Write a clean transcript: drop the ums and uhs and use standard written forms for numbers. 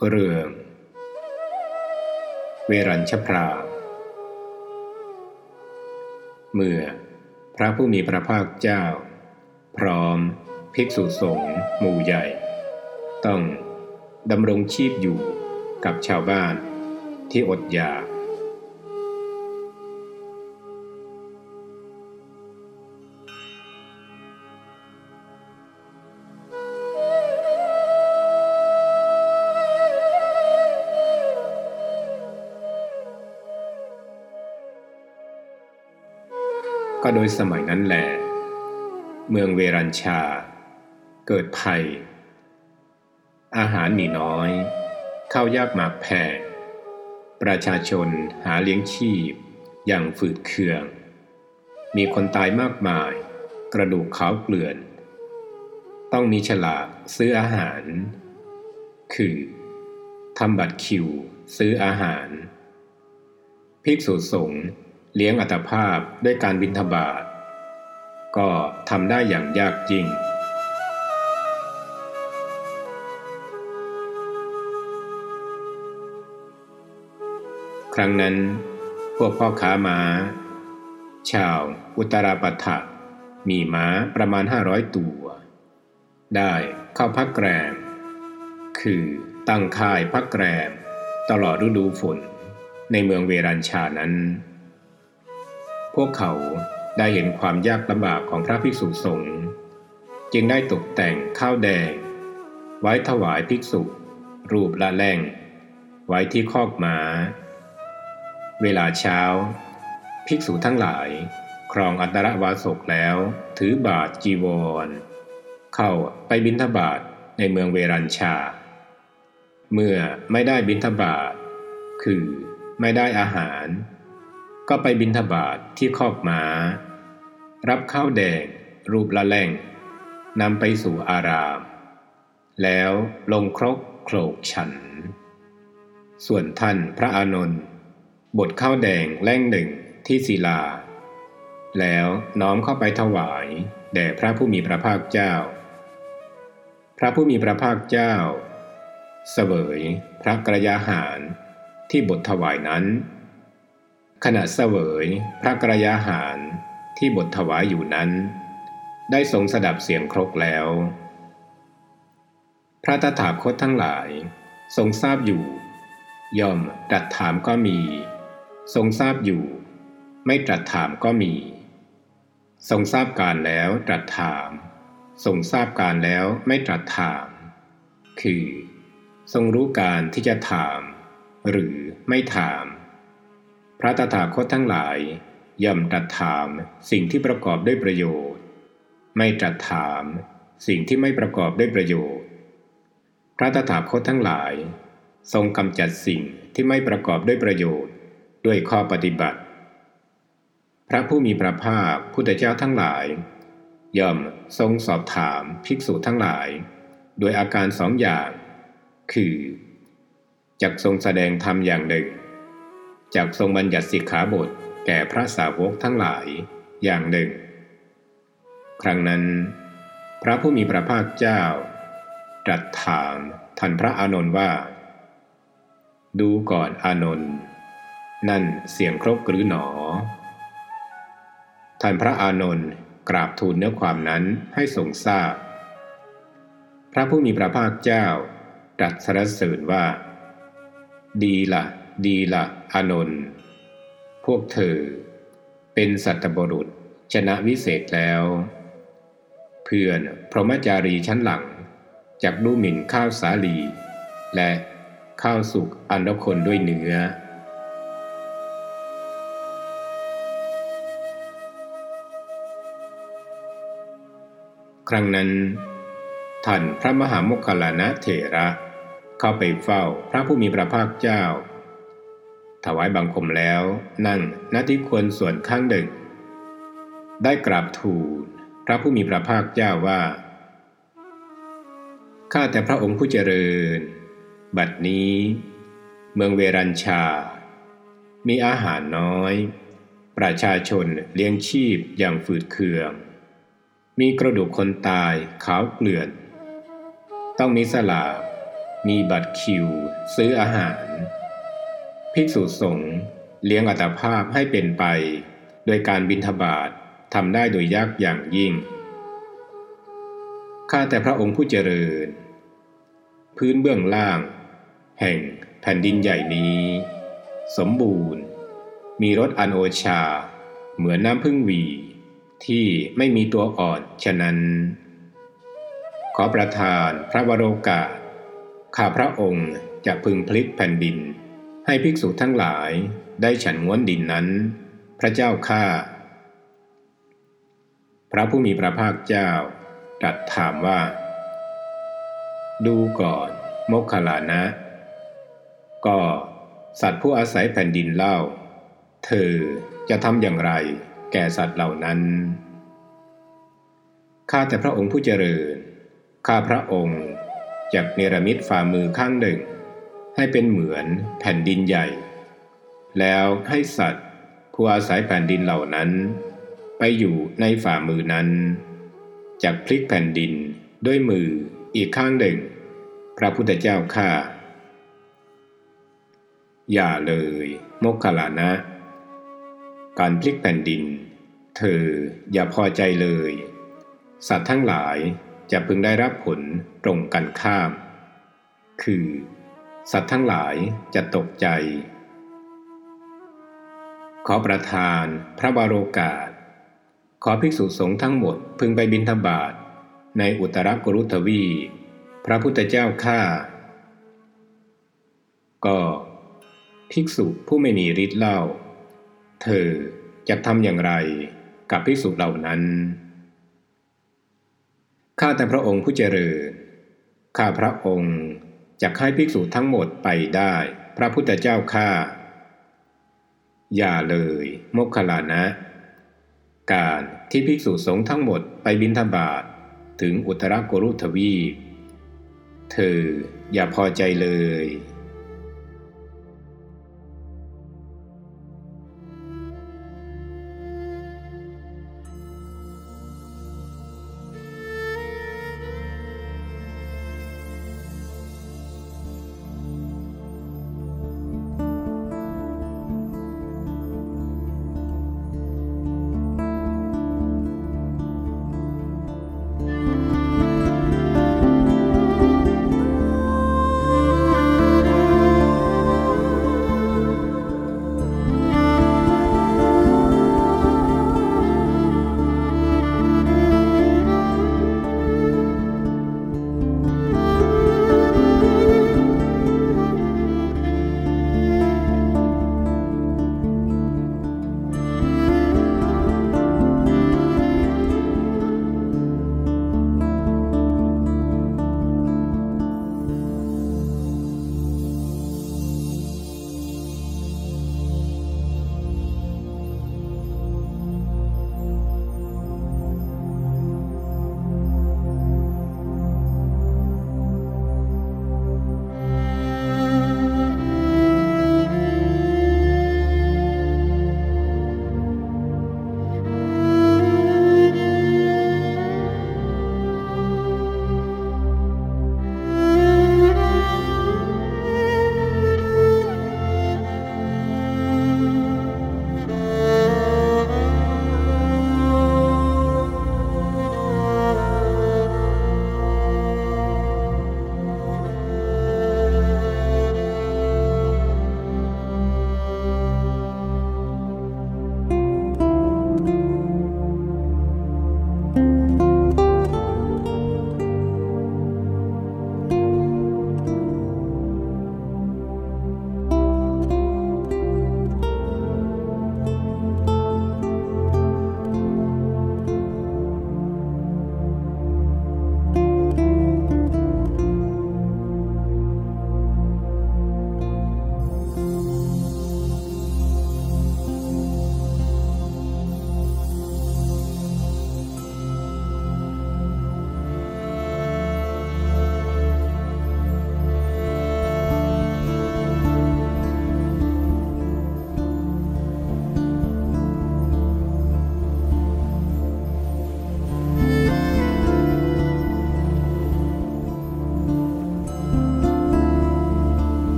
เรื่องเวรัญชพรามเมื่อพระผู้มีพระภาคเจ้าพร้อมภิกษุสงฆ์หมู่ใหญ่ต้องดำรงชีพอยู่กับชาวบ้านที่อดอยากก็โดยสมัยนั้นแหละเมืองเวรัญชาเกิดภัยอาหารมีน้อยข้าวยากหมากแพงประชาชนหาเลี้ยงชีพอย่างฝืดเคืองมีคนตายมากมายกระดูกขาวเกลื่อนต้องมีฉลากซื้ออาหารคือทำบัตรคิวซื้ออาหารภิกษุสงฆ์เลี้ยงอัตภาพด้วยการบิณฑบาตก็ทำได้อย่างยากยิ่งครั้งนั้นพวกพ่อค้าม้าชาวอุตราปัฏฐะมีม้าประมาณ500ตัวได้เข้าพักแรมคือตั้งค่ายพักแรมตลอดฤดูฝนในเมืองเวรัญชานั้นพวกเขาได้เห็นความยากลำบากของพระภิกษุสงฆ์จึงได้ตกแต่งข้าวแดงไว้ถวายภิกษุรูปละแล่งไว้ที่คอกม้าเวลาเช้าภิกษุทั้งหลายครองอัตตรวาสกแล้วถือบาตรจีวรเข้าไปบิณฑบาตในเมืองเวรัญชาเมื่อไม่ได้บิณฑบาตคือไม่ได้อาหารก็ไปบิณฑบาตที่คอกม้ารับข้าวแดงรูปละแล่งนำไปสู่อารามแล้วลงครกโขลกฉันส่วนท่านพระอานนท์บดข้าวแดงแล่งหนึ่งที่ศิลาแล้วน้อมเข้าไปถวายแด่พระผู้มีพระภาคเจ้าพระผู้มีพระภาคเจ้าเสวยพระกรยาหารที่บดถวายนั้นขณะเสวยพระกรยาหารที่บดถวายอยู่นั้นได้ทรงสดับเสียงครกแล้วพระตถาคตทั้งหลายทรงทราบอยู่ย่อมตรัสถามก็มีทรงทราบอยู่ไม่ตรัสถามก็มีทรงทราบการแล้วตรัสถามทรงทราบการแล้วไม่ตรัสถามคือทรงรู้การที่จะถามหรือไม่ถามพระตถาคตทั้งหลายย่อมตรัสถามสิ่งที่ประกอบด้วยประโยชน์ไม่ตรัสถามสิ่งที่ไม่ประกอบด้วยประโยชน์พระตถาคตทั้งหลายทรงกำจัดสิ่งที่ไม่ประกอบด้วยประโยชน์ด้วยข้อปฏิบัติพระผู้มีพระภาคพุทธเจ้าทั้งหลายย่อมทรงสอบถามภิกษุทั้งหลายโดยอาการสองอย่างคือจักทรงแสดงธรรมอย่างหนึ่งจักทรงบัญญัติสิกขาบทแก่พระสาวกทั้งหลายอย่างหนึ่งครั้งนั้นพระผู้มีพระภาคเจ้าตรัสถามท่านพระอานนท์ว่าดูก่อนอานนท์นั่นเสียงครกหรือหนอท่านพระอานนท์กราบทูลเนื้อความนั้นให้ทรงทราบพระผู้มีพระภาคเจ้าตรัสสรรเสริญว่าดีละดีละอานนท์พวกเธอเป็นสัตบุรุษชนะวิเศษแล้วเพื่อนพรหมจารีชั้นหลังจักดูหมิ่นข้าวสาลีและข้าวสุกอันละคนด้วยเนื้อครั้งนั้นท่านพระมหาโมคคัลลานะเถระเข้าไปเฝ้าพระผู้มีพระภาคเจ้าถวายบังคมแล้วนั่งณที่ควรส่วนข้างหนึ่งได้กราบทูลพระผู้มีพระภาคเจ้าว่าข้าแต่พระองค์ผู้เจริญบัดนี้เมืองเวรัญชามีอาหารน้อยประชาชนเลี้ยงชีพอย่างฝืดเคืองมีกระดูกคนตายขาวเกลื่อนต้องมีสลากมีบัตรคิวซื้ออาหารภิกษุสงฆ์เลี้ยงอัตภาพให้เป็นไปโดยการบิณฑบาตทำได้โดยยากอย่างยิ่งข้าแต่พระองค์ผู้เจริญพื้นเบื้องล่างแห่งแผ่นดินใหญ่นี้สมบูรณ์มีรสอันโอชาเหมือนน้ำผึ้งหวี่ที่ไม่มีตัวอ่อนฉะนั้นขอประทานพระวโรกาสข้าพระองค์จะพึงพลิกแผ่นดินให้ภิกษุทั้งหลายได้ฉันง้วนดินนั้นพระเจ้าข้าพระผู้มีพระภาคเจ้าตรัสถามว่าดูก่อนโมคคัลลานะก็สัตว์ผู้อาศัยแผ่นดินเล่าเธอจะทำอย่างไรแก่สัตว์เหล่านั้นข้าแต่พระองค์ผู้เจริญข้าพระองค์จักเนรมิตฝ่ามือข้างหนึ่งให้เป็นเหมือนแผ่นดินใหญ่แล้วให้สัตว์ผู้อาศัยแผ่นดินเหล่านั้นไปอยู่ในฝ่ามือนั้นจักพลิกแผ่นดินด้วยมืออีกข้างหนึ่งพระพุทธเจ้าข้าอย่าเลยโมคคัลลานะการพลิกแผ่นดินเธออย่าพอใจเลยสัตว์ทั้งหลายจะพึงได้รับผลตรงกันข้ามคือสัตว์ทั้งหลายจะตกใจขอประทานพระวโรกาสขอภิกษุสงฆ์ทั้งหมดพึงไปบิณฑบาตในอุตรกุรุทวีปพระพุทธเจ้าข้าก็ภิกษุผู้ไม่มีฤทธิ์เล่าเธอจะทำอย่างไรกับภิกษุเหล่านั้นข้าแต่พระองค์ผู้เจริญข้าพระองค์จะให้ภิกษุทั้งหมดไปได้พระพุทธเจ้าข้าอย่าเลยโมคคัลลานะการที่ภิกษุสงฆ์ทั้งหมดไปบิณฑบาตถึงอุตรกุรุทวีปเธออย่าพอใจเลย